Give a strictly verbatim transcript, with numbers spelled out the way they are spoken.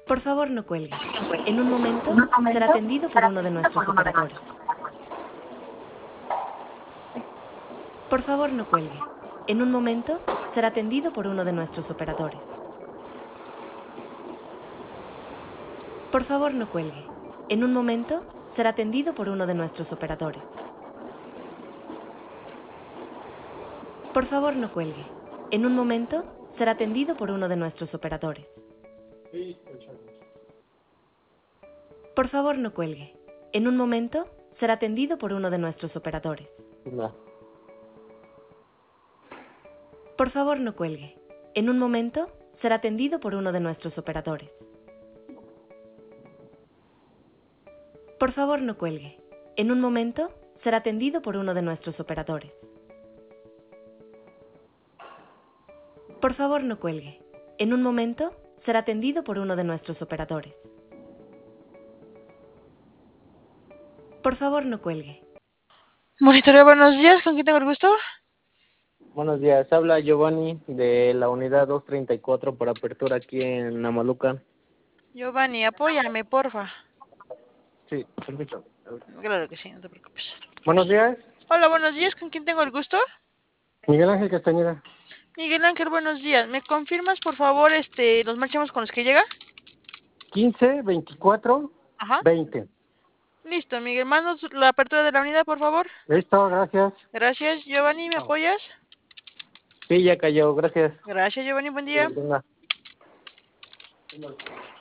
Por favor, no cuelgue. En un momento será atendido por uno de nuestros operadores. Por favor, no cuelgue. En un momento será atendido por uno de nuestros operadores. Por favor, no cuelgue. En un momento será atendido por uno de nuestros operadores. Por favor, no cuelgue. En un momento será atendido por uno de nuestros operadores. Por favor, no cuelgue. En un momento será atendido por uno de nuestros operadores. No. Por favor, no cuelgue. En un momento será atendido por uno de nuestros operadores. Por favor, no cuelgue. En un momento será atendido por uno de nuestros operadores. Por favor, no cuelgue. En un momento será atendido por uno de nuestros operadores. Por favor, no cuelgue. Monitoreo, buenos días, ¿con quién tengo el gusto? Buenos días, habla Giovanni de la unidad doscientos treinta y cuatro por apertura aquí en Namaluca. Giovanni, apóyame, porfa. Sí, permítame. Claro que sí, no te preocupes. Buenos días, Hola, buenos días, ¿con quién tengo el gusto? Miguel Ángel Castañeda. Miguel Ángel, buenos días. ¿Me confirmas, por favor, este, los marchamos con los que llega? quince, veinticuatro, Ajá. veinte. Listo, Miguel, mando la apertura de la unidad, por favor. Listo, gracias. Gracias, Giovanni, ¿me apoyas? Sí, ya cayó, gracias. Gracias, Giovanni, buen día. Venga.